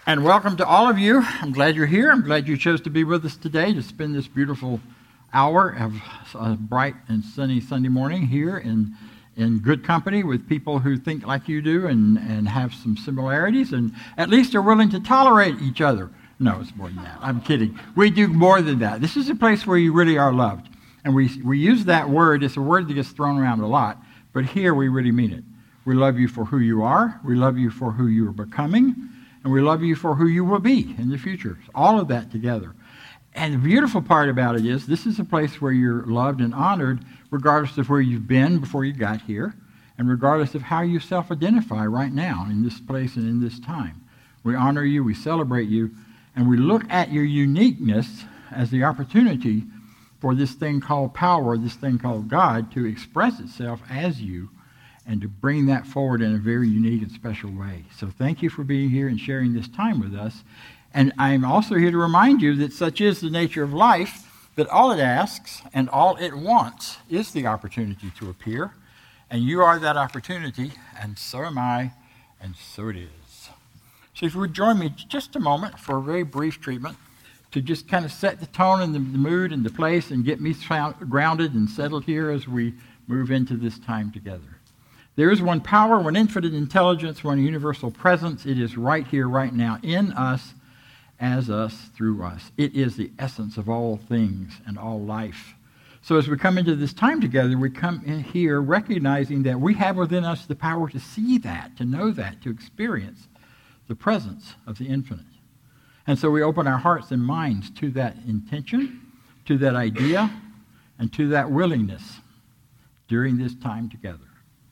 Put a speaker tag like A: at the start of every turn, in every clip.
A: And welcome to all of you. I'm glad you're here. I'm glad you chose to be with us today to spend this beautiful hour of a bright and sunny Sunday morning here in good company with people who think like you do and have some similarities and at least are willing to tolerate each other. No, it's more than that. I'm kidding. We do more than that. This is a place where you really are loved. And we use that word. It's a word that gets thrown around a lot, but here we really mean it. We love you for who you are. We love you for who you are becoming. And we love you for who you will be in the future. All of that together. And the beautiful part about it is this is a place where you're loved and honored regardless of where you've been before you got here and regardless of how you self-identify right now in this place and in this time. We honor you, we celebrate you, and we look at your uniqueness as the opportunity for this thing called power, this thing called God, to express itself as you and to bring that forward in a very unique and special way. So thank you for being here and sharing this time with us. And I'm also here to remind you that such is the nature of life, that all it asks and all it wants is the opportunity to appear. And you are that opportunity, and so am I, and so it is. So if you would join me just a moment for a very brief treatment to just kind of set the tone and the mood and the place and get me grounded and settled here as we move into this time together. There is one power, one infinite intelligence, one universal presence. It is right here, right now, in us, as us, through us. It is the essence of all things and all life. So as we come into this time together, we come in here recognizing that we have within us the power to see that, to know that, to experience the presence of the infinite. And so we open our hearts and minds to that intention, to that idea, and to that willingness during this time together.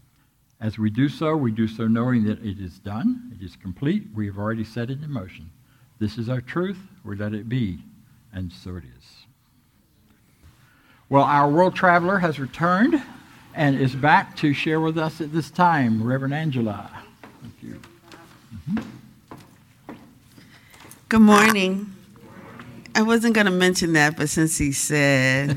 A: As we do so knowing that it is done, it is complete, we have already set it in motion. This is our truth, we let it be, and so it is. Well, our world traveler has returned and is back to share with us at this time. Reverend Angela. Thank you.
B: Good morning. I wasn't going to mention that, but since he said...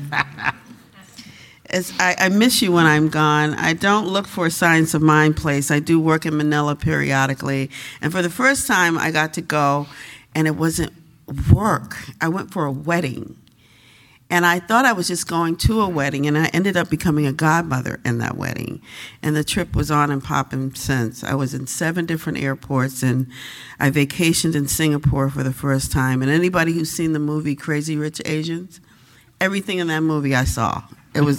B: I miss you when I'm gone. I don't look for a Science of Mind place. I do work in Manila periodically. And for the first time, I got to go, and it wasn't work. I went for a wedding. And I thought I was just going to a wedding, and I ended up becoming a godmother in that wedding. And the trip was on and popping since. I was in 7 different airports, and I vacationed in Singapore for the first time. And anybody who's seen the movie Crazy Rich Asians, everything in that movie I saw. It was,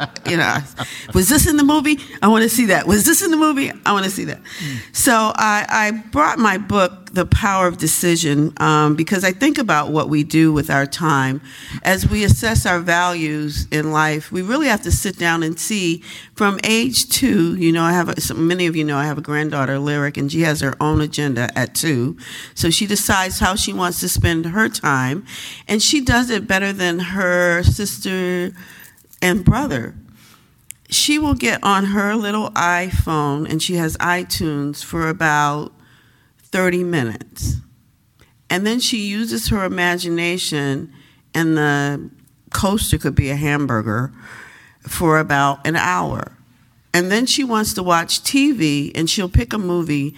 B: was this in the movie? I want to see that. Was this in the movie? I want to see that. So I brought my book, The Power of Decision, because I think about what we do with our time. As we assess our values in life, we really have to sit down and see from age 2, many of you know I have a granddaughter, Lyric, and she has her own agenda at 2. So she decides how she wants to spend her time, and she does it better than her sister and brother. She will get on her little iPhone, and she has iTunes for about 30 minutes. And then she uses her imagination, and the coaster could be a hamburger, for about an hour. And then she wants to watch TV, and she'll pick a movie.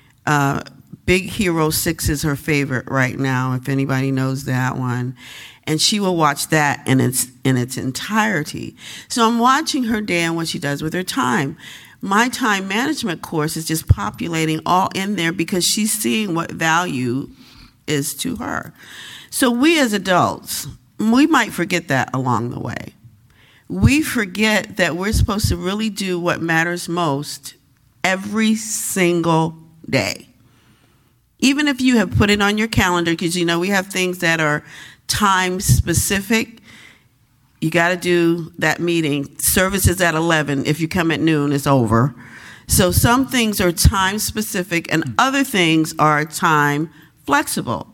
B: Big Hero 6 is her favorite right now, if anybody knows that one. And she will watch that in its entirety. So I'm watching her day and what she does with her time. My time management course is just populating all in there because she's seeing what value is to her. So we as adults, we might forget that along the way. We forget that we're supposed to really do what matters most every single day. Even if you have put it on your calendar, because we have things that are time specific. You got to do that meeting. Service is at 11. If you come at noon, it's over. So some things are time specific and other things are time flexible.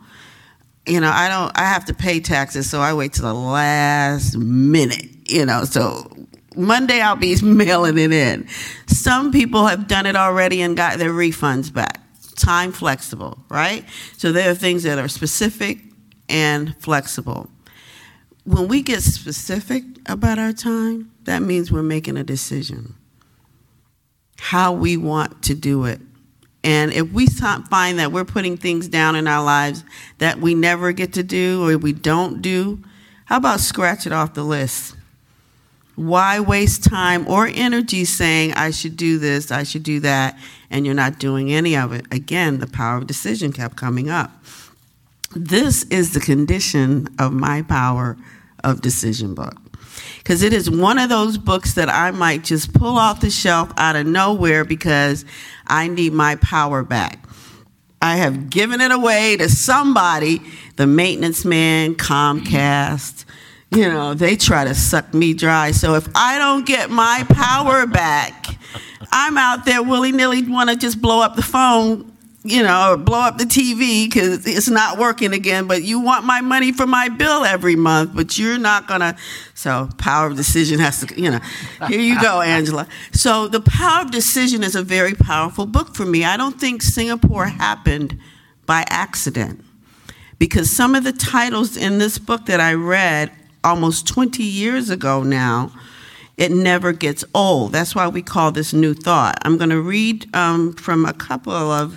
B: I have to pay taxes, so I wait till the last minute, so Monday I'll be mailing it in. Some people have done it already and got their refunds back. Time flexible, right? So there are things that are specific and flexible. When we get specific about our time, that means we're making a decision. How we want to do it And if we find that we're putting things down in our lives that we never get to do or we don't do, how about scratch it off the list? Why waste time or energy saying, I should do this, I should do that, and you're not doing any of it? Again, the power of decision kept coming up. This is the condition of my Power of Decision book. Because it is one of those books that I might just pull off the shelf out of nowhere because I need my power back. I have given it away to somebody, the maintenance man, Comcast. They try to suck me dry. So if I don't get my power back, I'm out there willy-nilly want to just blow up the phone, or blow up the TV because it's not working again. But you want my money for my bill every month, but you're not going to. So Power of Decision has to, Here you go, Angela. So the Power of Decision is a very powerful book for me. I don't think Singapore happened by accident, because some of the titles in this book that I read almost 20 years ago now, it never gets old. That's why we call this New Thought. I'm going to read from a couple of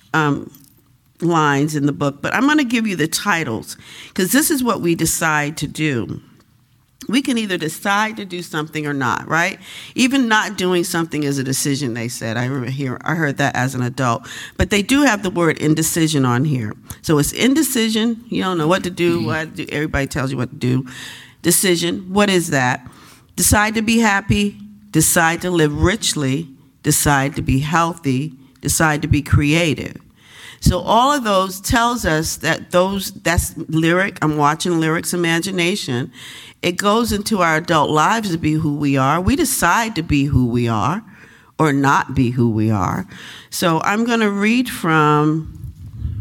B: lines in the book, but I'm going to give you the titles, because this is what we decide to do. We can either decide to do something or not, right? Even not doing something is a decision, they said. I heard that as an adult. But they do have the word indecision on here. So it's indecision. You don't know what to do. Everybody tells you what to do. Decision. What is that? Decide to be happy. Decide to live richly. Decide to be healthy. Decide to be creative. So all of those tells us that that's lyric. I'm watching lyrics, imagination. It goes into our adult lives to be who we are. We decide to be who we are or not be who we are. So I'm going to read from,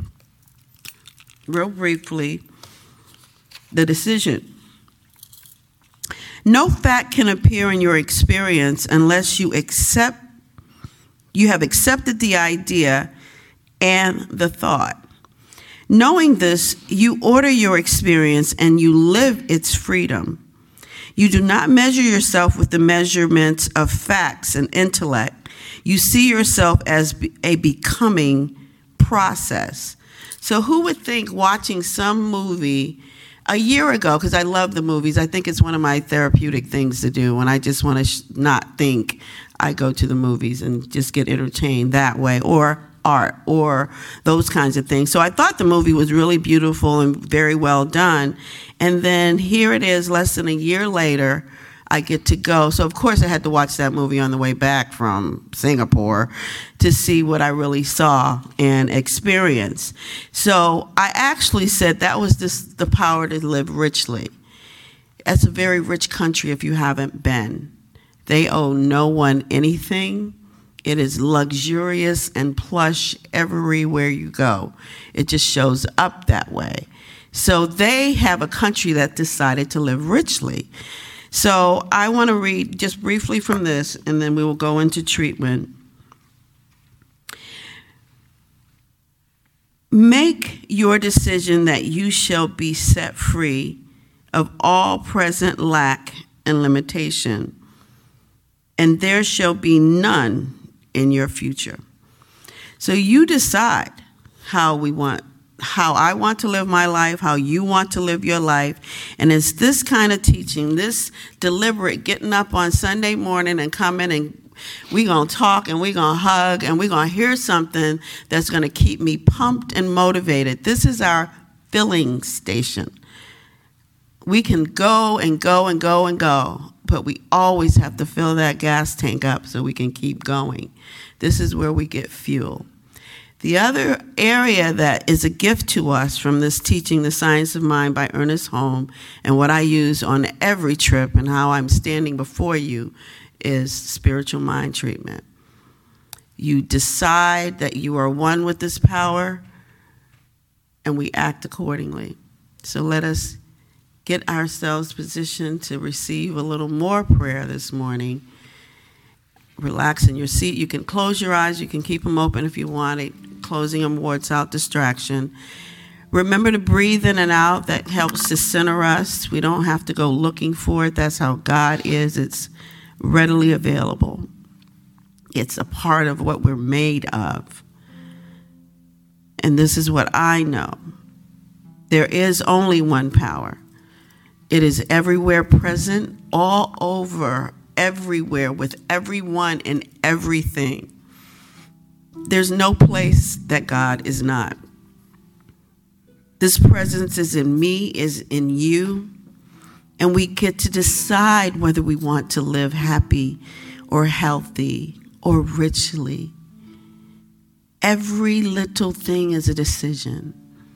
B: real briefly, the decision. No fact can appear in your experience unless you have accepted the idea and the thought. Knowing this, you order your experience and you live its freedom. You do not measure yourself with the measurements of facts and intellect. You see yourself as a becoming process. So who would think watching some movie a year ago, because I love the movies, I think it's one of my therapeutic things to do. When I just want to not think, I go to the movies and just get entertained that way, or art, or those kinds of things. So I thought the movie was really beautiful and very well done. And then here it is, less than a year later, I get to go. So of course I had to watch that movie on the way back from Singapore to see what I really saw and experienced. So I actually said that was the power to live richly. It's a very rich country if you haven't been. They owe no one anything. It is luxurious and plush everywhere you go. It just shows up that way. So they have a country that decided to live richly. So I want to read just briefly from this, and then we will go into treatment. Make your decision that you shall be set free of all present lack and limitation, and there shall be none in your future. So you decide how I want to live my life, how you want to live your life. And it's this kind of teaching, this deliberate getting up on Sunday morning and coming, and we're going to talk and we're going to hug and we're going to hear something that's going to keep me pumped and motivated. This is our filling station. We can go and go and go and go, but we always have to fill that gas tank up so we can keep going. This is where we get fuel. The other area that is a gift to us from this teaching, The Science of Mind by Ernest Holm, and what I use on every trip and how I'm standing before you, is spiritual mind treatment. You decide that you are one with this power, and we act accordingly. So let us get ourselves positioned to receive a little more prayer this morning. Relax in your seat. You can close your eyes. You can keep them open if you want it. Closing them wards out distraction. Remember to breathe in and out. That helps to center us. We don't have to go looking for it. That's how God is. It's readily available. It's a part of what we're made of. And this is what I know. There is only one power. It is everywhere present, all over, everywhere, with everyone and everything. There's no place that God is not. This presence is in me, is in you, and we get to decide whether we want to live happy or healthy or richly. Every little thing is a decision.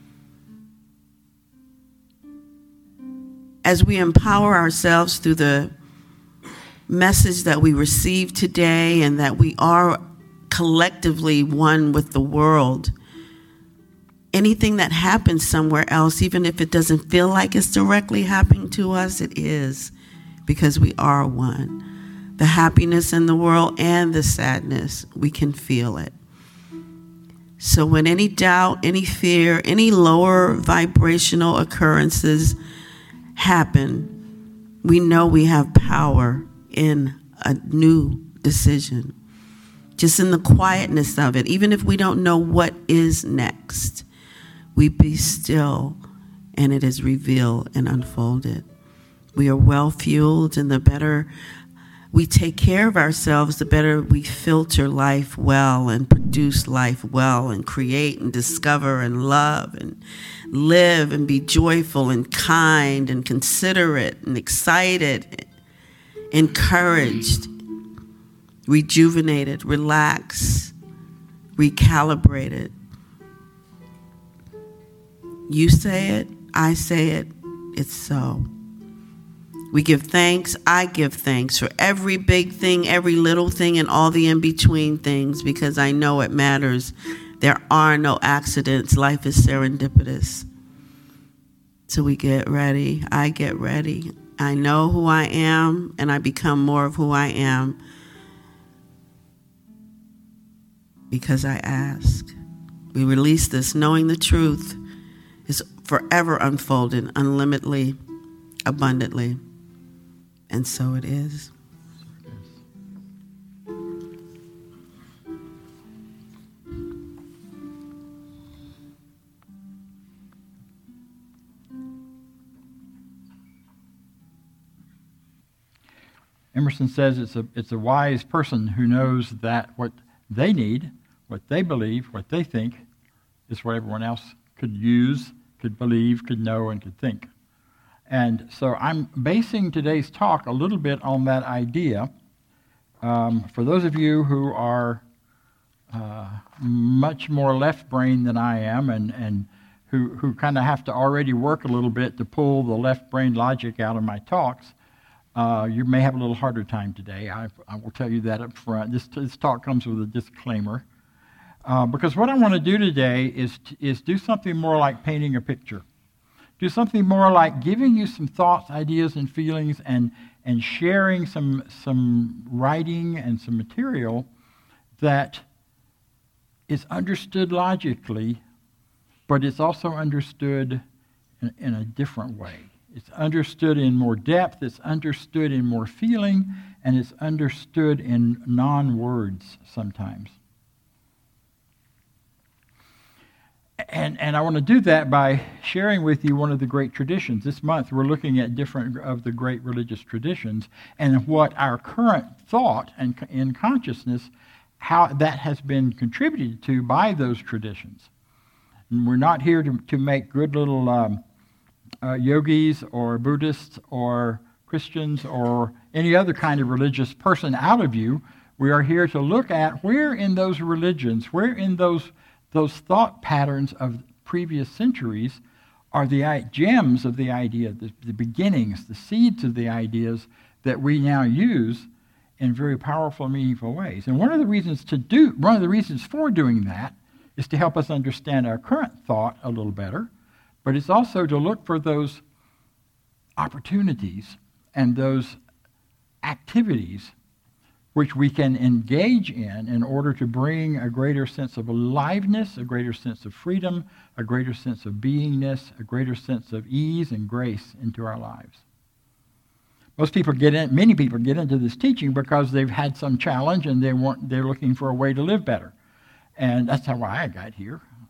B: As we empower ourselves through the message that we received today and that we are collectively one with the world, anything that happens somewhere else, even if it doesn't feel like it's directly happening to us, it is, because we are one. The happiness in the world and the sadness, we can feel it. So when any doubt, any fear, any lower vibrational occurrences happen, we know we have power in a new decision. Just in the quietness of it, even if we don't know what is next, we be still and it is revealed and unfolded. We are well fueled, and the better we take care of ourselves, the better we filter life well and produce life well and create and discover and love and live and be joyful and kind and considerate and excited, encouraged, rejuvenated, relaxed, recalibrated. You say it, I say it, it's so. We give thanks, I give thanks for every big thing, every little thing, and all the in-between things, because I know it matters. There are no accidents. Life is serendipitous. So we get ready. I get ready. I know who I am, and I become more of who I am because I ask. We release this knowing the truth is forever unfolded, unlimitedly, abundantly. And so it is.
A: Emerson says it's a wise person who knows that what they need, what they believe, what they think, is what everyone else could use, could believe, could know, and could think. And so I'm basing today's talk a little bit on that idea. For those of you who are much more left-brained than I am and who kind of have to already work a little bit to pull the left-brain logic out of my talks, you may have a little harder time today. I will tell you that up front. This talk comes with a disclaimer. Because what I want to do today is do something more like painting a picture. Do something more like giving you some thoughts, ideas, and feelings, and sharing some writing and some material that is understood logically, but it's also understood in a different way. It's understood in more depth, it's understood in more feeling, and it's understood in non-words sometimes. And I want to do that by sharing with you one of the great traditions. This month we're looking at different of the great religious traditions and what our current thought and in consciousness, how that has been contributed to by those traditions. And we're not here to make good little yogis or Buddhists or Christians or any other kind of religious person out of you. We are here to look at where in those religions, where in those thought patterns of previous centuries are the gems of the idea, the beginnings, the seeds of the ideas that we now use in very powerful, meaningful ways. And one of the reasons for doing that is to help us understand our current thought a little better, but it's also to look for those opportunities and those activities which we can engage in order to bring a greater sense of aliveness, a greater sense of freedom, a greater sense of beingness, a greater sense of ease and grace into our lives. Many people get into this teaching because they've had some challenge and they're looking for a way to live better. And that's how I got here.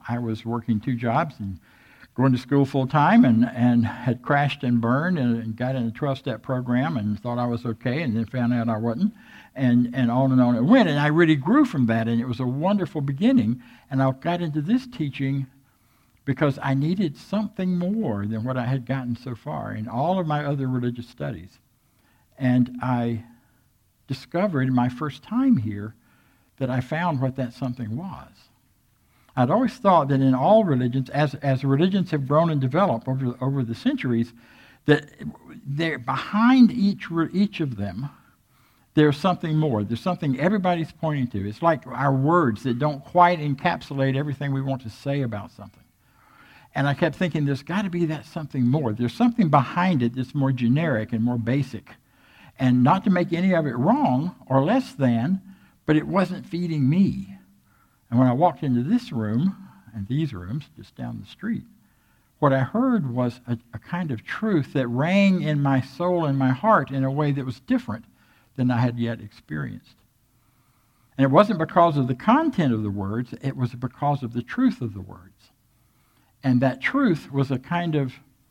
A: I was working 2 jobs and going to school full time and had crashed and burned and got in a 12-step program and thought I was okay and then found out I wasn't. And on it went. And I really grew from that, and it was a wonderful beginning. And I got into this teaching because I needed something more than what I had gotten so far in all of my other religious studies. And I discovered in my first time here that I found what that something was. I'd always thought that in all religions, as religions have grown and developed over the centuries, that they're behind each of them, there's something more. There's something everybody's pointing to. It's like our words that don't quite encapsulate everything we want to say about something. And I kept thinking, there's got to be that something more. There's something behind it that's more generic and more basic. And not to make any of it wrong or less than, but it wasn't feeding me. And when I walked into this room, and these rooms just down the street, what I heard was a kind of truth that rang in my soul and my heart in a way that was different than I had yet experienced. And it wasn't because of the content of the words, it was because of the truth of the words. And that truth was a kind of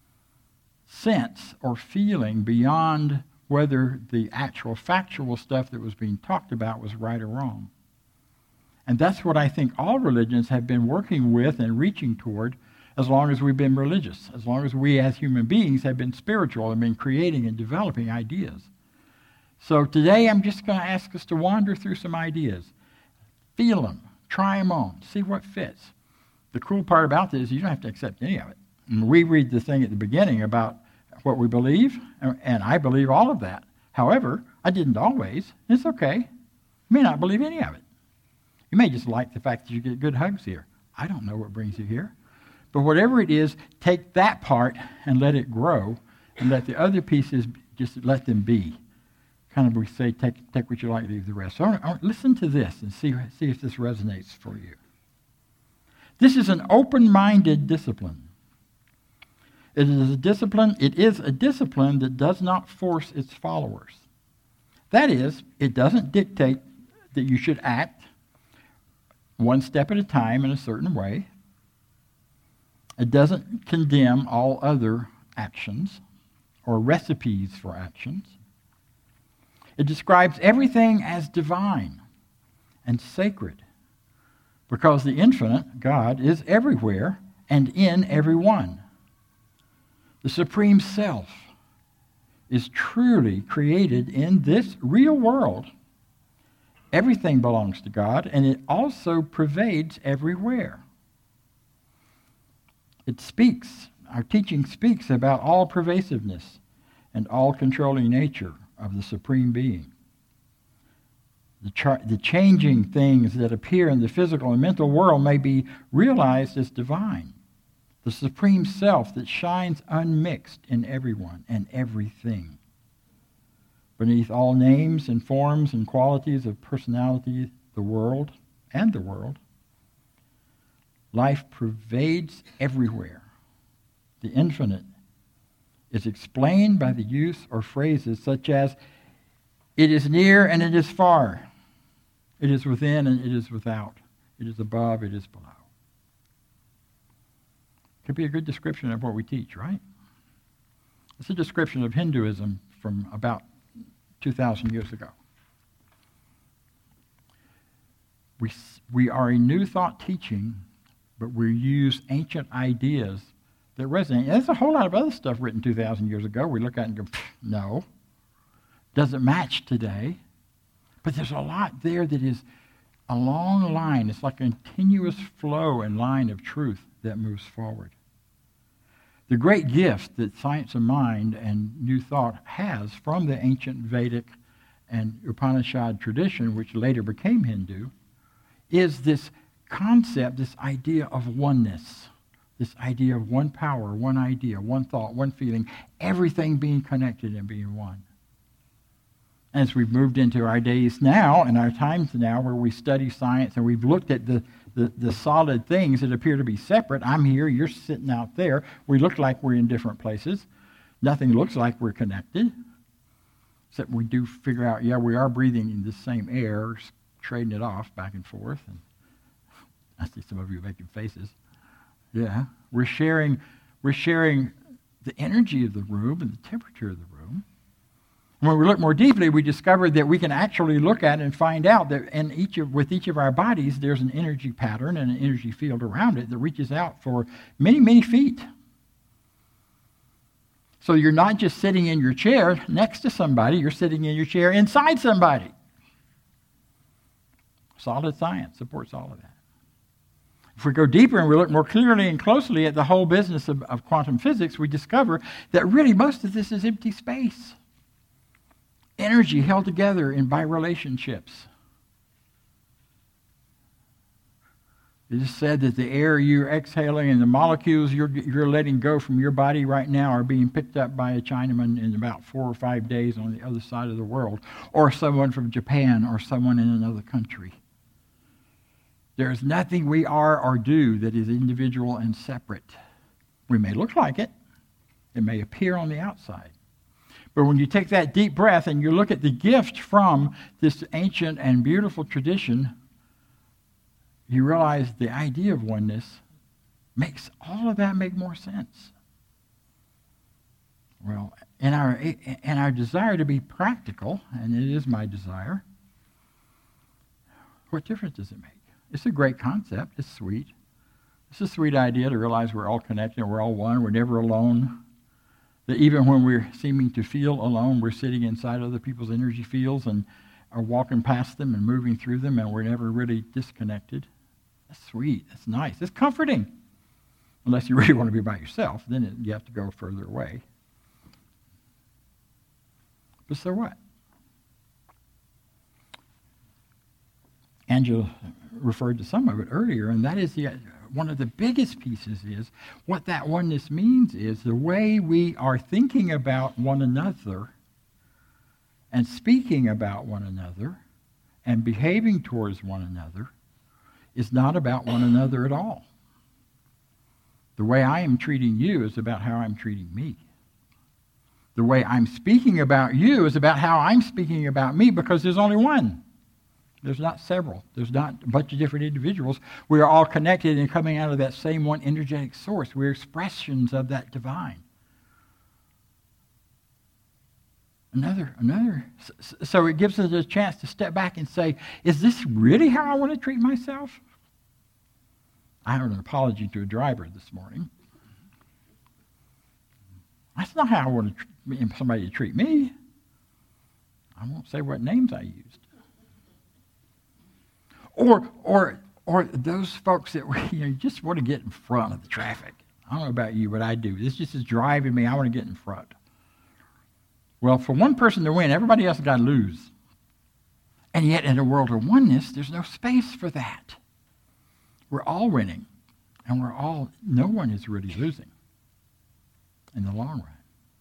A: sense or feeling beyond whether the actual factual stuff that was being talked about was right or wrong. And that's what I think all religions have been working with and reaching toward as long as we've been religious, as long as we as human beings have been spiritual and been creating and developing ideas. So today I'm just going to ask us to wander through some ideas. Feel them. Try them on. See what fits. The cool part about this is you don't have to accept any of it. And we read the thing at the beginning about what we believe, and I believe all of that. However, I didn't always. It's okay. You may not believe any of it. You may just like the fact that you get good hugs here. I don't know what brings you here. But whatever it is, take that part and let it grow, and let the other pieces, just let them be. Kind of we say, take what you like, leave the rest. So listen to this and see if this resonates for you. This is an open-minded discipline. It is a discipline that does not force its followers. That is, it doesn't dictate that you should act one step at a time in a certain way. It doesn't condemn all other actions or recipes for actions. It describes everything as divine and sacred because the infinite God is everywhere and in everyone. The supreme self is truly created in this real world. Everything belongs to God, and it also pervades everywhere. Our teaching speaks about all pervasiveness and all controlling nature of the Supreme Being. The changing things that appear in the physical and mental world may be realized as divine. The Supreme Self that shines unmixed in everyone and everything. Beneath all names and forms and qualities of personality, the world, life pervades everywhere. The infinite is explained by the use of phrases such as, it is near and it is far. It is within and it is without. It is above, it is below. Could be a good description of what we teach, right? It's a description of Hinduism from about 2,000 years ago. We are a new thought teaching, but we use ancient ideas that resonate. There's a whole lot of other stuff written 2,000 years ago. We look at it and go, no, doesn't match today. But there's a lot there that is a long line. It's like a continuous flow and line of truth that moves forward. The great gift that science of mind and new thought has from the ancient Vedic and Upanishad tradition, which later became Hindu, is this concept, this idea of oneness, this idea of one power, one idea, one thought, one feeling, everything being connected and being one. As we've moved into our days now and our times now where we study science and we've looked at the solid things that appear to be separate. I'm here, you're sitting out there. We look like we're in different places. Nothing looks like we're connected. Except we do figure out, yeah, we are breathing in the same air, trading it off back and forth. And I see some of you making faces. Yeah. We're sharing the energy of the room and the temperature of the room. And when we look more deeply, we discover that we can actually look at and find out that with each of our bodies, there's an energy pattern and an energy field around it that reaches out for many, many feet. So you're not just sitting in your chair next to somebody, you're sitting in your chair inside somebody. Solid science supports all of that. If we go deeper and we look more clearly and closely at the whole business of quantum physics, we discover that really most of this is empty space. Energy held together by relationships. It is said that the air you're exhaling and the molecules you're letting go from your body right now are being picked up by a Chinaman in about 4 or 5 days on the other side of the world, or someone from Japan, or someone in another country. There is nothing we are or do that is individual and separate. We may look like it. It may appear on the outside. But when you take that deep breath and you look at the gift from this ancient and beautiful tradition, you realize the idea of oneness makes all of that make more sense. Well, in our desire to be practical, and it is my desire, what difference does it make? It's a great concept. It's sweet. It's a sweet idea to realize we're all connected, we're all one, we're never alone. That even when we're seeming to feel alone, we're sitting inside other people's energy fields and are walking past them and moving through them, and we're never really disconnected. That's sweet. That's nice. It's comforting. Unless you really want to be by yourself, then you have to go further away. But so what? Angela referred to some of it earlier, and that is one of the biggest pieces is what that oneness means is the way we are thinking about one another and speaking about one another and behaving towards one another is not about one another at all. The way I am treating you is about how I'm treating me. The way I'm speaking about you is about how I'm speaking about me, because there's only one. There's not several. There's not a bunch of different individuals. We are all connected and coming out of that same one energetic source. We're expressions of that divine. So it gives us a chance to step back and say, is this really how I want to treat myself? I heard an apology to a driver this morning. That's not how I want somebody to treat me. I won't say what names I used. Or those folks that just want to get in front of the traffic. I don't know about you, but I do. This just is driving me. I want to get in front. Well, for one person to win, everybody else has got to lose. And yet, in a world of oneness, there's no space for that. We're all winning, and no one is really losing in the long run.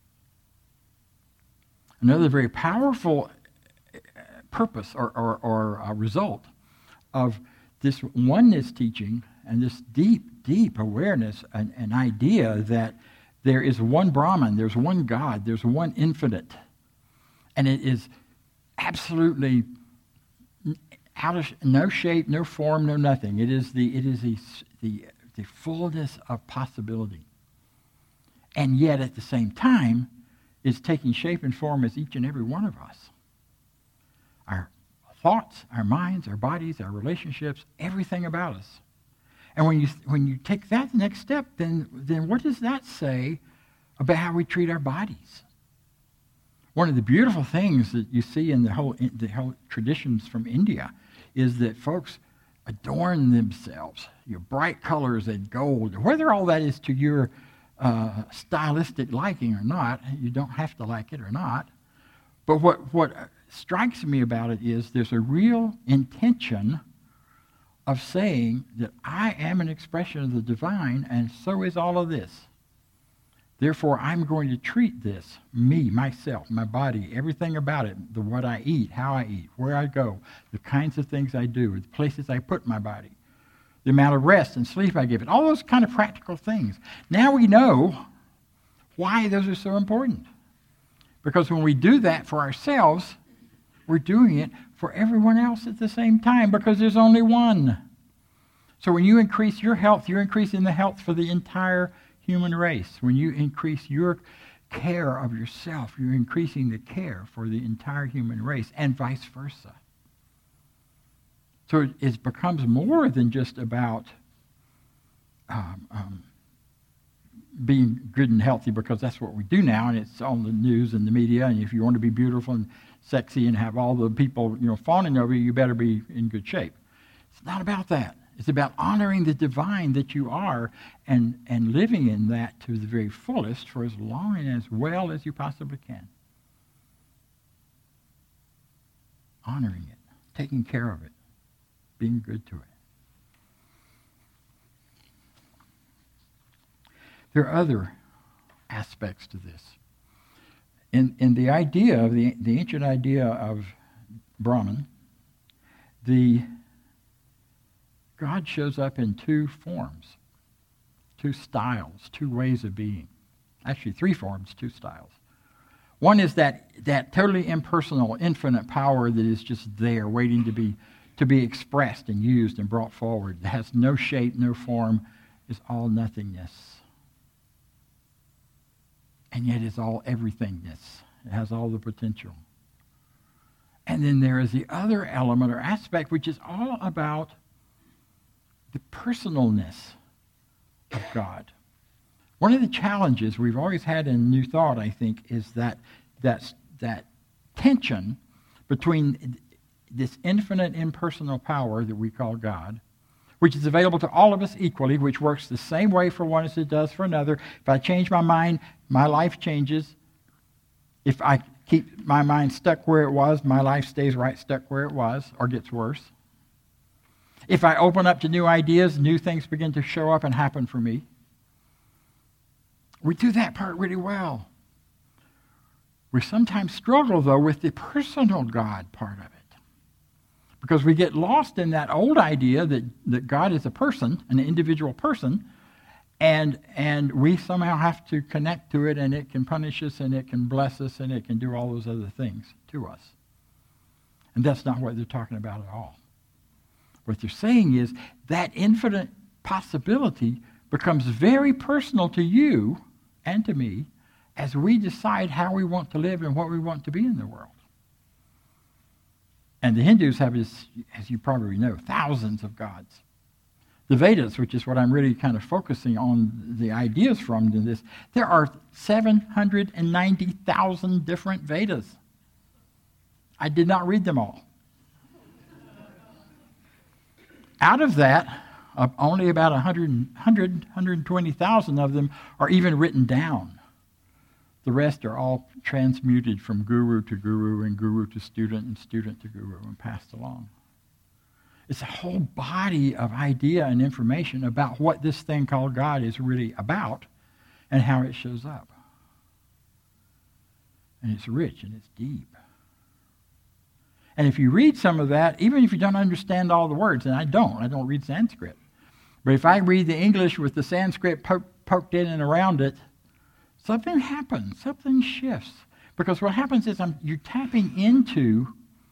A: Another very powerful purpose or result of this oneness teaching and this deep, deep awareness, an idea that there is one Brahman, there's one God, there's one infinite, and it is absolutely out of no shape, no form, no nothing. It is the fullness of possibility, and yet at the same time, is taking shape and form as each and every one of us. Our thoughts, our minds, our bodies, our relationships, everything about us. And when you take that next step, then what does that say about how we treat our bodies? One of the beautiful things that you see in the whole traditions from India is that folks adorn themselves, bright colors and gold. Whether all that is to your stylistic liking or not, you don't have to like it or not. But what strikes me about it is there's a real intention of saying that I am an expression of the divine, and so is all of this. Therefore, I'm going to treat this, me, myself, my body, everything about it, what I eat, how I eat, where I go, the kinds of things I do, the places I put my body, the amount of rest and sleep I give it, all those kind of practical things. Now we know why those are so important. Because when we do that for ourselves, we're doing it for everyone else at the same time, because there's only one. So when you increase your health, you're increasing the health for the entire human race. When you increase your care of yourself, you're increasing the care for the entire human race, and vice versa. So it becomes more than just about being good and healthy, because that's what we do now, and it's on the news and the media. And if you want to be beautiful and sexy and have all the people, fawning over you, you better be in good shape. It's not about that. It's about honoring the divine that you are and living in that to the very fullest for as long and as well as you possibly can. Honoring it, taking care of it, being good to it. There are other aspects to this. In the idea of the ancient idea of Brahman, God shows up in two forms, two styles, two ways of being. Actually, three forms, two styles. One is that totally impersonal, infinite power that is just there, waiting to be expressed and used and brought forward. It has no shape, no form, is all nothingness. And yet it's all everythingness. It has all the potential. And then there is the other element or aspect, which is all about the personalness of God. One of the challenges we've always had in New Thought, I think, is that tension between this infinite impersonal power that we call God, which is available to all of us equally, which works the same way for one as it does for another. If I change my mind, my life changes. If I keep my mind stuck where it was, my life stays right stuck where it was or gets worse. If I open up to new ideas, new things begin to show up and happen for me. We do that part really well. We sometimes struggle, though, with the personal God part of it. Because we get lost in that old idea that God is a person, an individual person, and we somehow have to connect to it, and it can punish us, and it can bless us, and it can do all those other things to us. And that's not what they're talking about at all. What they're saying is that infinite possibility becomes very personal to you and to me as we decide how we want to live and what we want to be in the world. And the Hindus have, as you probably know, thousands of gods. The Vedas, which is what I'm really kind of focusing on the ideas from in this, there are 790,000 different Vedas. I did not read them all. Out of that, only about 120,000 of them are even written down. The rest are all transmuted from guru to guru and guru to student and student to guru and passed along. It's a whole body of idea and information about what this thing called God is really about and how it shows up. And it's rich and it's deep. And if you read some of that, even if you don't understand all the words, and I don't read Sanskrit, but if I read the English with the Sanskrit poked in and around it, something happens, something shifts. Because what happens is you're tapping into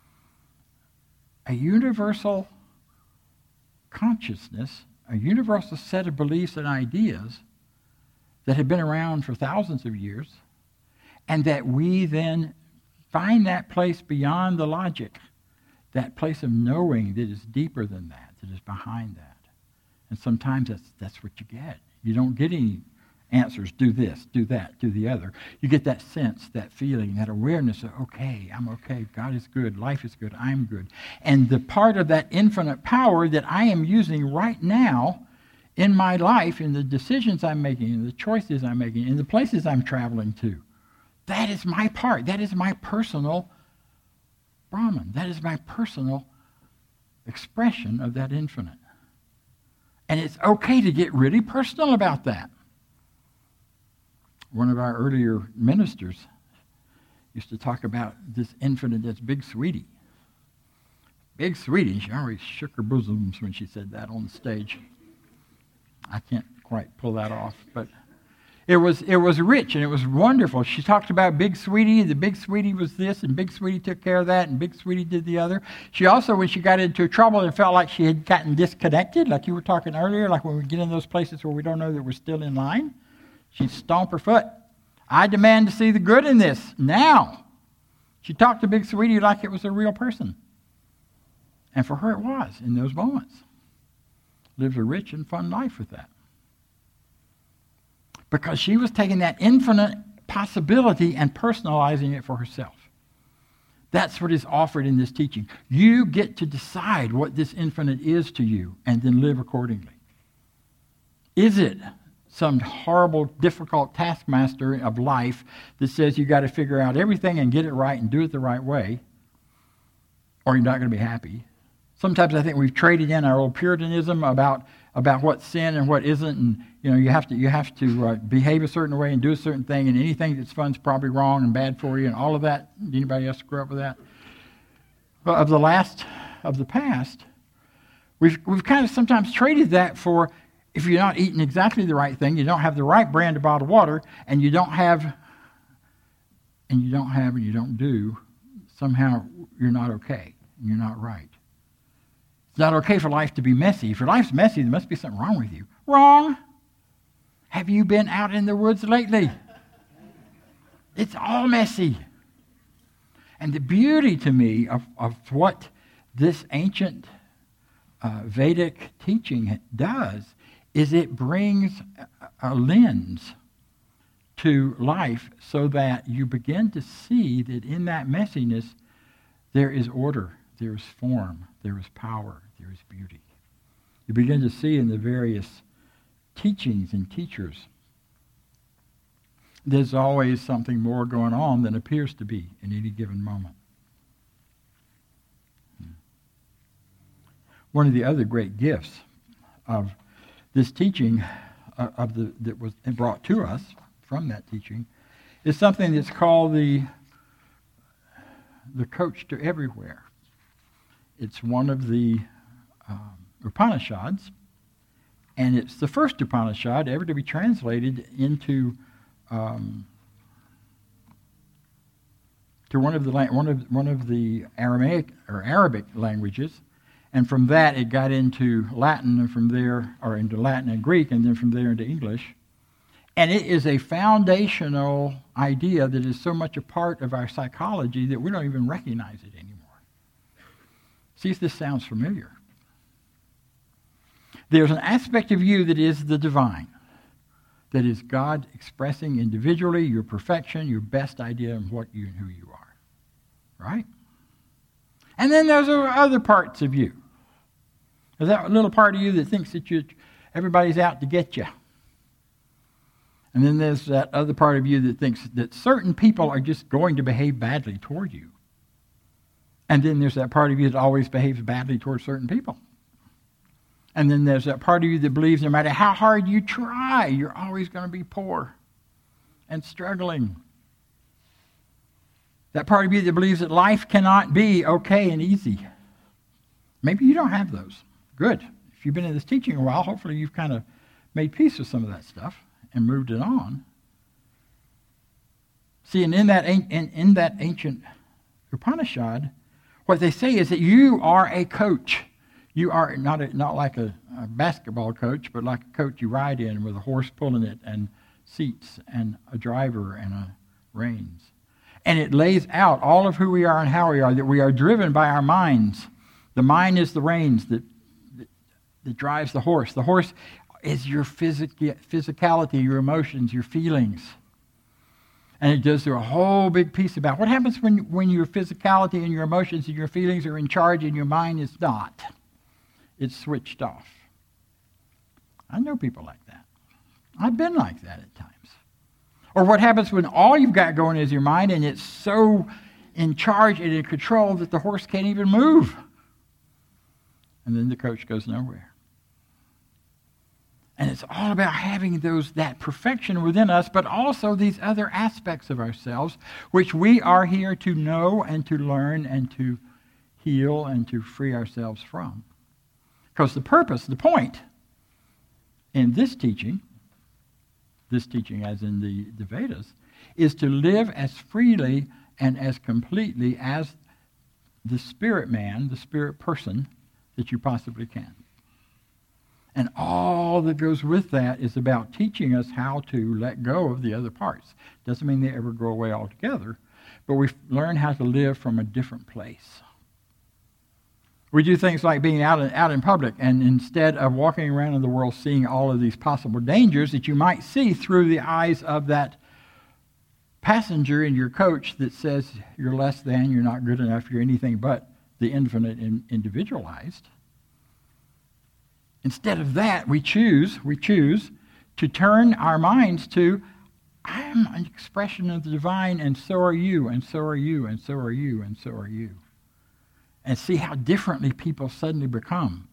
A: a universal consciousness, a universal set of beliefs and ideas that have been around for thousands of years, and that we then find that place beyond the logic, that place of knowing that is deeper than that is behind that. And sometimes that's what you get. You don't get any answers, do this, do that, do the other. You get that sense, that feeling, that awareness of, okay, I'm okay, God is good, life is good, I'm good. And the part of that infinite power that I am using right now in my life, in the decisions I'm making, in the choices I'm making, in the places I'm traveling to, that is my part. That is my personal Brahman. That is my personal expression of that infinite. And it's okay to get really personal about that. One of our earlier ministers used to talk about this infinite that's Big Sweetie. Big Sweetie. She always shook her bosoms when she said that on the stage. I can't quite pull that off, but It was rich and it was wonderful. She talked about Big Sweetie. The Big Sweetie was this, and Big Sweetie took care of that, and Big Sweetie did the other. She also, when she got into trouble and felt like she had gotten disconnected, like you were talking earlier, like when we get in those places where we don't know that we're still in line, she'd stomp her foot. I demand to see the good in this now. She talked to Big Sweetie like it was a real person. And for her it was in those moments. Lived a rich and fun life with that. Because she was taking that infinite possibility and personalizing it for herself. That's what is offered in this teaching. You get to decide what this infinite is to you and then live accordingly. Is it some horrible, difficult taskmaster of life that says you got to figure out everything and get it right and do it the right way, or you're not going to be happy? Sometimes I think we've traded in our old Puritanism about what's sin and what isn't, and you have to behave a certain way and do a certain thing, and anything that's fun is probably wrong and bad for you, and all of that. Did anybody else grow up with that? Well, of the past, we've kind of sometimes traded that for, if you're not eating exactly the right thing, you don't have the right brand of bottled water, and you don't do, somehow you're not okay, and you're not right. It's not okay for life to be messy. If your life's messy, there must be something wrong with you. Wrong. Have you been out in the woods lately? It's all messy. And the beauty to me of what this ancient Vedic teaching does is it brings a lens to life so that you begin to see that in that messiness there is order, there is form, there is power, there is beauty. You begin to see in the various teachings and teachers there's always something more going on than appears to be in any given moment. One of the other great gifts of this teaching that was brought to us from that teaching is something that's called the coach to everywhere. It's one of the Upanishads, and it's the first Upanishad ever to be translated into to one of the Aramaic or Arabic languages, and from that it got into Latin, and from there, or into Latin and Greek, and then from there into English. And it is a foundational idea that is so much a part of our psychology that we don't even recognize it anymore. See if this sounds familiar. There's an aspect of you that is the divine, that is God expressing individually your perfection, your best idea of what you and who you are. Right? And then there's other parts of you. There's that little part of you that thinks that everybody's out to get you. And then there's that other part of you that thinks that certain people are just going to behave badly toward you. And then there's that part of you that always behaves badly toward certain people. And then there's that part of you that believes no matter how hard you try, you're always going to be poor and struggling. That part of you that believes that life cannot be okay and easy. Maybe you don't have those. Good. If you've been in this teaching a while, hopefully you've kind of made peace with some of that stuff and moved it on. See, and in that ancient Upanishad, what they say is that you are a coach. You are not like a basketball coach, but like a coach you ride in with a horse pulling it and seats and a driver and reins. And it lays out all of who we are and how we are, that we are driven by our minds. The mind is the reins that drives the horse. The horse is your physicality, your emotions, your feelings. And it goes through a whole big piece about what happens when your physicality and your emotions and your feelings are in charge and your mind is not. It's switched off. I know people like that. I've been like that at times. Or what happens when all you've got going is your mind and it's so in charge and in control that the horse can't even move. And then the coach goes nowhere. And it's all about having that perfection within us, but also these other aspects of ourselves, which we are here to know and to learn and to heal and to free ourselves from. Because the point in this teaching, this teaching as in the Vedas, is to live as freely and as completely as the spirit man, the spirit person, that you possibly can. And all that goes with that is about teaching us how to let go of the other parts. Doesn't mean they ever go away altogether, but we learn how to live from a different place. We do things like being out in public, and instead of walking around in the world seeing all of these possible dangers that you might see through the eyes of that passenger in your coach that says you're less than, you're not good enough, you're anything but the infinite and individualized. Instead of that, we choose to turn our minds to, I am an expression of the divine, and so are you, and so are you, and so are you, and so are you. And see how differently people suddenly become.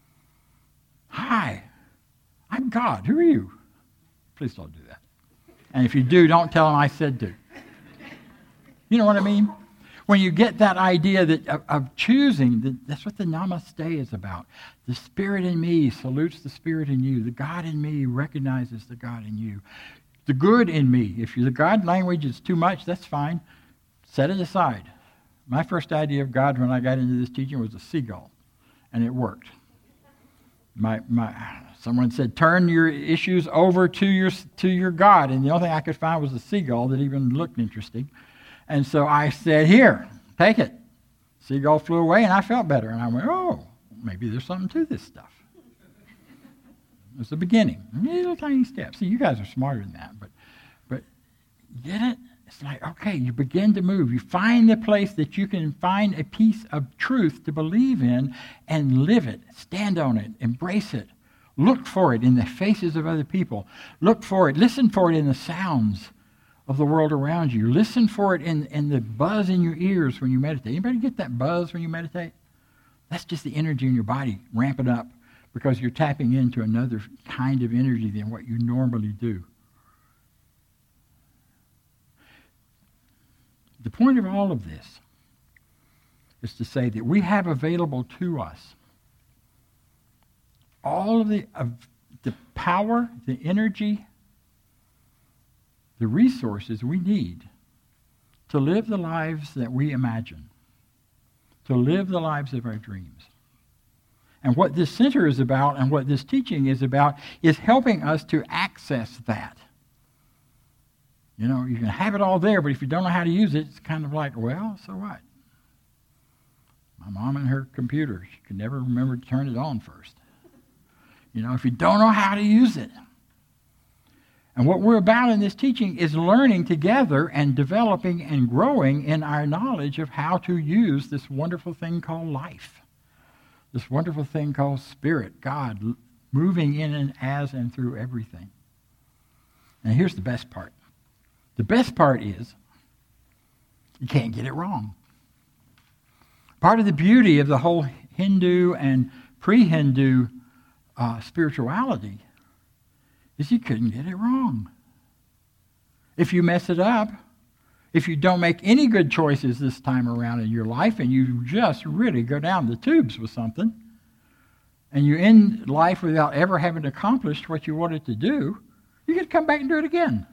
A: Hi, I'm God. Who are you? Please don't do that. And if you do, don't tell them I said do. You know what I mean? When you get that idea that of choosing, that's what the namaste is about. The spirit in me salutes the spirit in you. The God in me recognizes the God in you. The good in me. If the God language is too much, that's fine. Set it aside. My first idea of God when I got into this teaching was a seagull, and it worked. Someone said, turn your issues over to your God, and the only thing I could find was a seagull that even looked interesting. And so I said, here, take it. Seagull flew away, and I felt better. And I went, oh, maybe there's something to this stuff. It's the beginning. Little tiny steps. See, you guys are smarter than that, but get it? It's like, okay, you begin to move. You find the place that you can find a piece of truth to believe in and live it, stand on it, embrace it. Look for it in the faces of other people. Look for it, listen for it in the sounds of the world around you. Listen for it in the buzz in your ears when you meditate. Anybody get that buzz when you meditate? That's just the energy in your body ramping up because you're tapping into another kind of energy than what you normally do. The point of all of this is to say that we have available to us all of the power, the energy, the resources we need to live the lives that we imagine, to live the lives of our dreams. And what this center is about and what this teaching is about is helping us to access that. You know, you can have it all there, but if you don't know how to use it, it's kind of like, well, so what? My mom and her computer, she could never remember to turn it on first. You know, if you don't know how to use it. And what we're about in this teaching is learning together and developing and growing in our knowledge of how to use this wonderful thing called life. This wonderful thing called spirit, God, moving in and as and through everything. And here's the best part. The best part is you can't get it wrong. Part of the beauty of the whole Hindu and pre-Hindu spirituality is you couldn't get it wrong. If you mess it up, if you don't make any good choices this time around in your life and you just really go down the tubes with something and you end life without ever having accomplished what you wanted to do, you get to come back and do it again.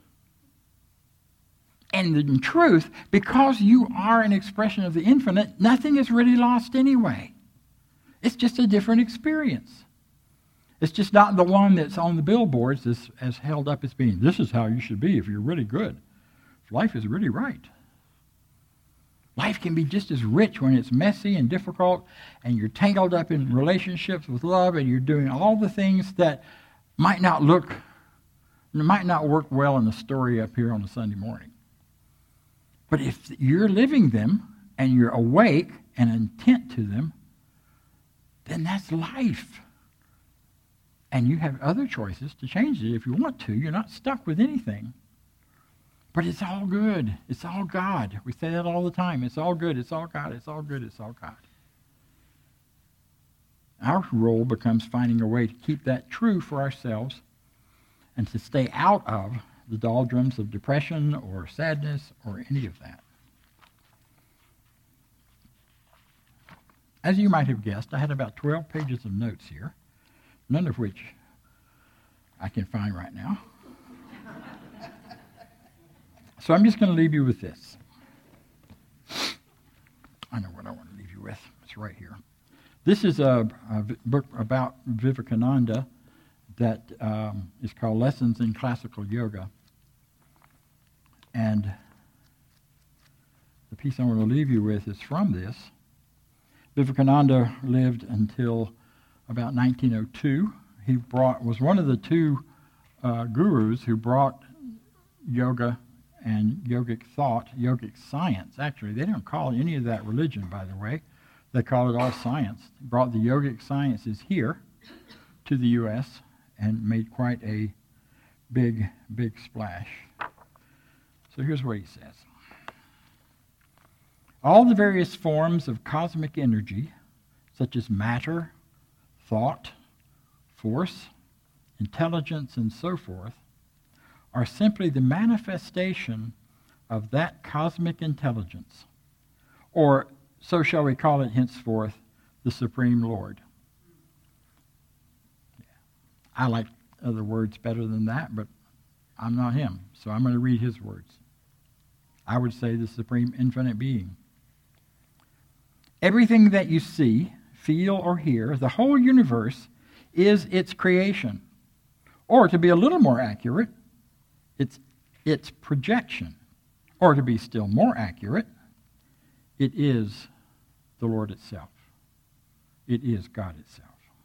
A: And in truth, because you are an expression of the infinite, nothing is really lost anyway. It's just a different experience. It's just not the one that's on the billboards as held up as being, this is how you should be if you're really good. If life is really right. Life can be just as rich when it's messy and difficult and you're tangled up in relationships with love and you're doing all the things that might not work well in the story up here on a Sunday morning. But if you're living them and you're awake and intent to them, then that's life. And you have other choices to change it if you want to. You're not stuck with anything. But it's all good. It's all God. We say that all the time. It's all good. It's all God. It's all good. It's all God. Our role becomes finding a way to keep that true for ourselves and to stay out of the doldrums of depression or sadness or any of that. As you might have guessed, I had about 12 pages of notes here, none of which I can find right now. So I'm just going to leave you with this. I know what I want to leave you with. It's right here. This is a book about Vivekananda that is called Lessons in Classical Yoga. And the piece I want to leave you with is from this. Vivekananda lived until about 1902. He was one of the two gurus who brought yoga and yogic thought, yogic science. Actually, they don't call any of that religion, by the way. They call it all science. He brought the yogic sciences here to the U.S. and made quite a big, big splash. So here's what he says. All the various forms of cosmic energy, such as matter, thought, force, intelligence, and so forth, are simply the manifestation of that cosmic intelligence, or so shall we call it henceforth, the Supreme Lord. I like other words better than that, but I'm not him, so I'm going to read his words. I would say the Supreme Infinite Being. Everything that you see, feel, or hear, the whole universe, is its creation. Or to be a little more accurate, it's its projection. Or to be still more accurate, it is the Lord itself. It is God itself.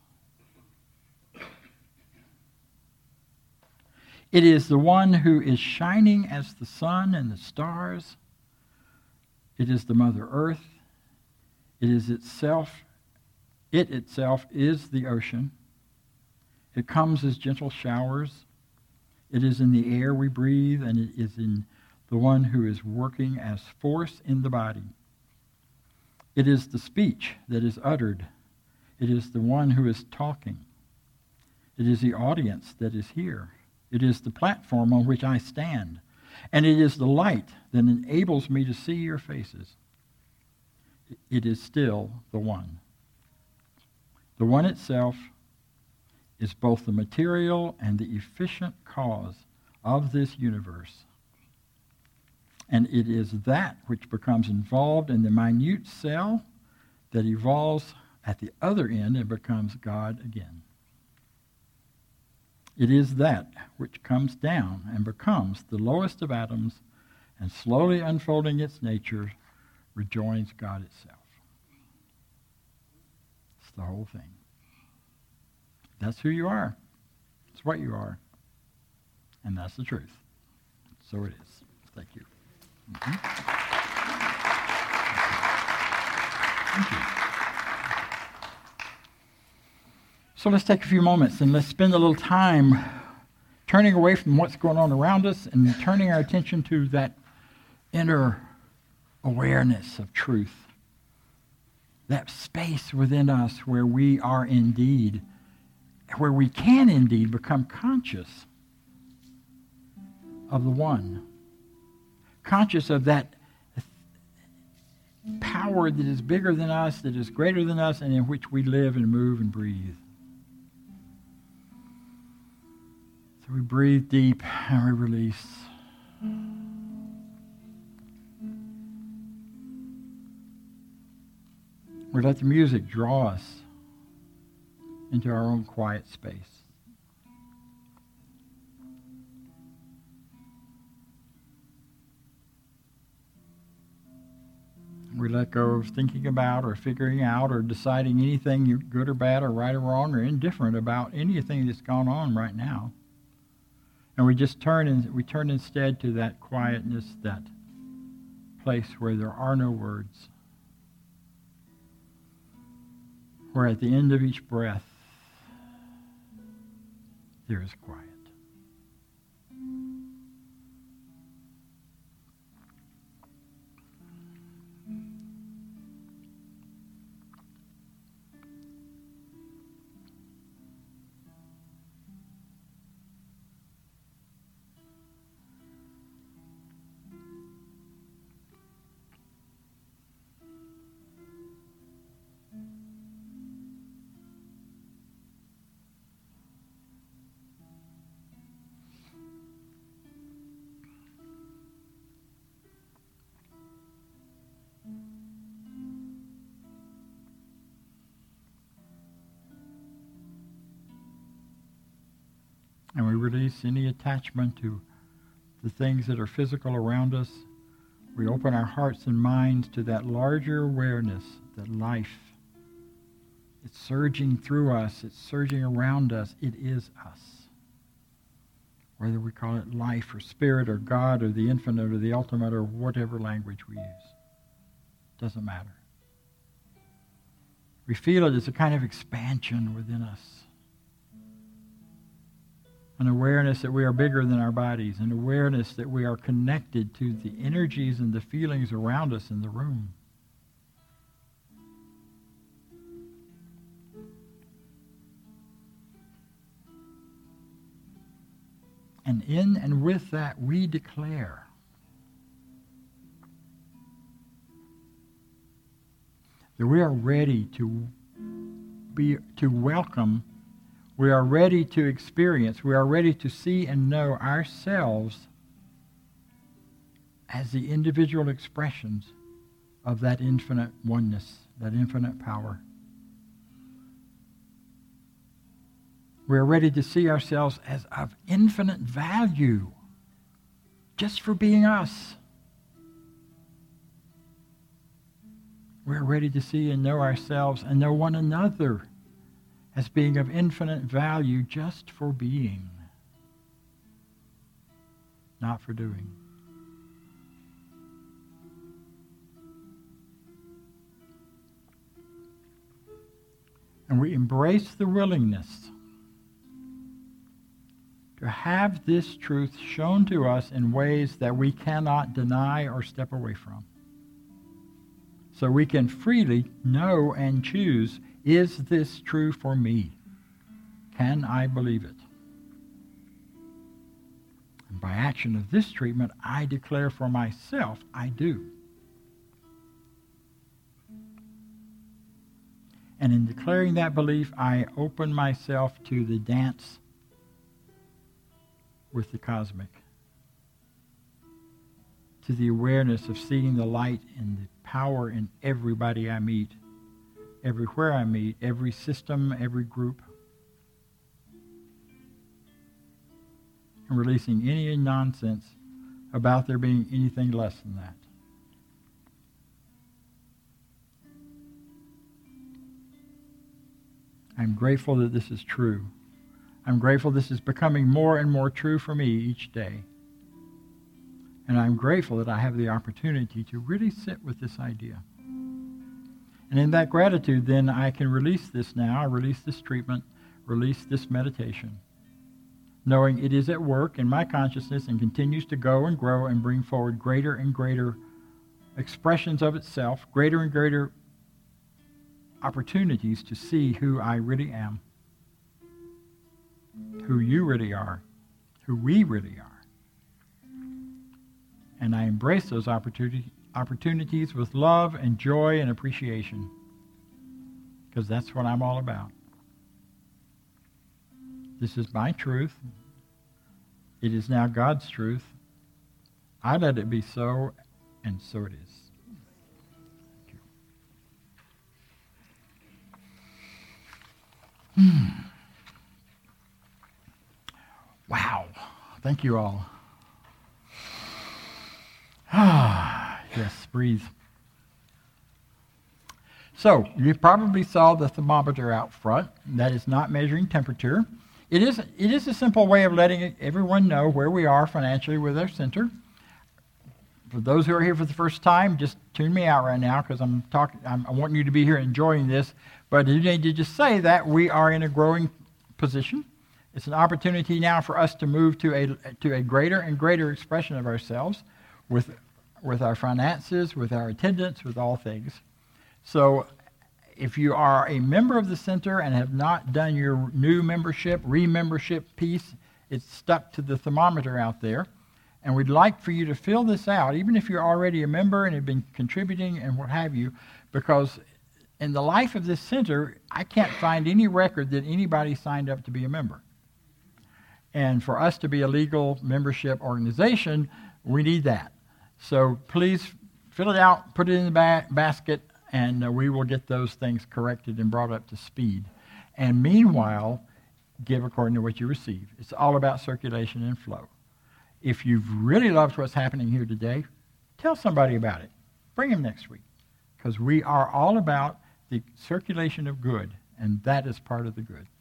A: It is the one who is shining as the sun and the stars. It is the Mother Earth. It is itself. It itself is the ocean. It comes as gentle showers. It is in the air we breathe, and it is in the one who is working as force in the body. It is the speech that is uttered. It is the one who is talking. It is the audience that is here. It is the platform on which I stand. And it is the light that enables me to see your faces. It is still the one. The one itself is both the material and the efficient cause of this universe. And it is that which becomes involved in the minute cell that evolves at the other end and becomes God again. It is that which comes down and becomes the lowest of atoms, and slowly unfolding its nature, rejoins God itself. It's the whole thing. That's who you are. It's what you are. And that's the truth. So it is. Thank you. Mm-hmm. Thank you. So let's take a few moments and let's spend a little time turning away from what's going on around us and turning our attention to that inner awareness of truth. That space within us where we are indeed, where we can indeed become conscious of the one. Conscious of that power that is bigger than us, that is greater than us, and in which we live and move and breathe. So we breathe deep and we release. We let the music draw us into our own quiet space. We let go of thinking about or figuring out or deciding anything good or bad or right or wrong or indifferent about anything that's gone on right now. And we just turn instead to that quietness, that place where there are no words, where at the end of each breath there is quiet. release any attachment to the things that are physical around us. We open our hearts and minds to that larger awareness that life, it's surging through us, it's surging around us, it is us. Whether we call it life or spirit or God or the infinite or the ultimate or whatever language we use. Doesn't matter. We feel it as a kind of expansion within us. An awareness that we are bigger than our bodies. An awareness that we are connected to the energies and the feelings around us in the room. And in and with that, we declare that we are ready to welcome, we are ready to experience, we are ready to see and know ourselves as the individual expressions of that infinite oneness, that infinite power. We are ready to see ourselves as of infinite value, just for being us. We're ready to see and know ourselves and know one another as being of infinite value just for being, not for doing. And we embrace the willingness to have this truth shown to us in ways that we cannot deny or step away from. So we can freely know and choose, is this true for me? Can I believe it? And by action of this treatment, I declare for myself, I do. And in declaring that belief, I open myself to the dance with the cosmic, to the awareness of seeing the light and the power in everybody I meet, everywhere I meet, every system, every group, and releasing any nonsense about there being anything less than that. I'm grateful that this is true. I'm grateful this is becoming more and more true for me each day. And I'm grateful that I have the opportunity to really sit with this idea. And in that gratitude, then, I can release this now, release this treatment, release this meditation, knowing it is at work in my consciousness and continues to go and grow and bring forward greater and greater expressions of itself, greater and greater opportunities to see who I really am, who you really are, who we really are. And I embrace those opportunities with love and joy and appreciation, because that's what I'm all about. This is my truth. It is now God's truth. I let it be so, and so it is. Thank you. Wow. Thank you all. Yes, breathe. So, you probably saw the thermometer out front. That is not measuring temperature. It is a simple way of letting everyone know where we are financially with our center. For those who are here for the first time, just tune me out right now because I want you to be here enjoying this. But you need to just say that we are in a growing position. It's an opportunity now for us to move to a greater and greater expression of ourselves with our finances, with our attendance, with all things. So if you are a member of the center and have not done your new membership, re-membership piece, it's stuck to the thermometer out there. And we'd like for you to fill this out, even if you're already a member and have been contributing and what have you, because in the life of this center, I can't find any record that anybody signed up to be a member. And for us to be a legal membership organization, we need that. So please fill it out, put it in the basket, and we will get those things corrected and brought up to speed. And meanwhile, give according to what you receive. It's all about circulation and flow. If you've really loved what's happening here today, tell somebody about it. Bring them next week. Because we are all about the circulation of good, and that is part of the good.